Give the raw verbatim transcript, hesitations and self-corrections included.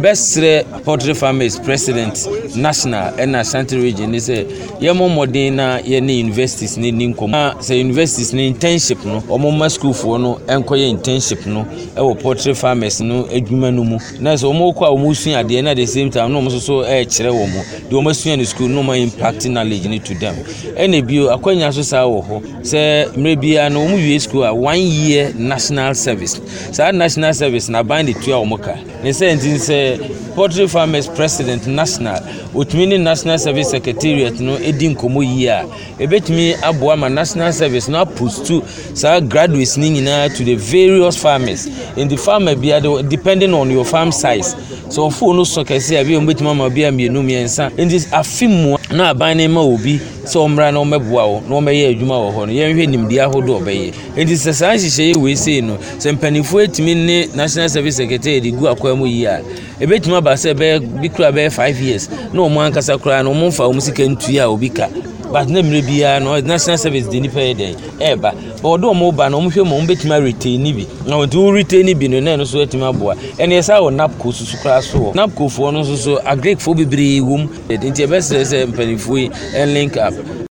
best poultry farmers president national and Ashanti region is a yemo modena yeni universities ni ninkom na say universities ni internship no omo school for no enkoye internship no e wo poultry farmers no adwuma no mu na so omo kwa omo sua ade na the same time no omo so e kire wo mo de omo sua ni school no ma impact knowledge ni to them ene bio akwanya so sa wo ho say mre bia no omo wie school a one year national service sa national service na bind the two omo ka ne say ntin say poultry farmers president national utmini national service secretariat no edin komo yi a ebetimi aboa ma national service no post to sa graduates ni nyina to the various farmers in the farmer bia depending on your farm size so for no so kese abi obetima ma bia mienu miensa in this afimu na aban ma obi so omra na omeboa wo na omeye adwuma wo ho no yenhwe nimdi ahodo obeye in this sa nhihye we say no se mpanifo etimi ne national service secretary di gu akwa mu yi a ebetima ba se be bi kura be five years no mo ankasa kura no mo mfa o musika ntua obi ka but na mre bia no national service di ni pay dey eba but do mo ba no mo hwe mo betima retain ni bi na wo do retain ni bi no na no so etima boa ene esa wo napco susu kura so napco fo no so so agrek fo bibiri wum enti e be se se mpanifo en link up